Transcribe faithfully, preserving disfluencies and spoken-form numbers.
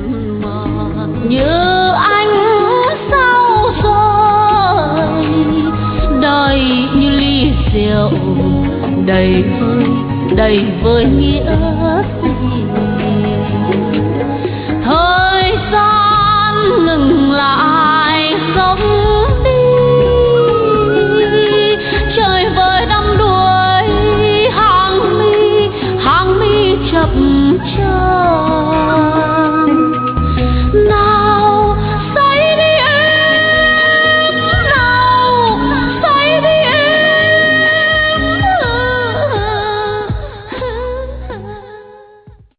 như ánh sao rơi, đời như ly rượu đầy vơi đầy vơi nghĩa tình.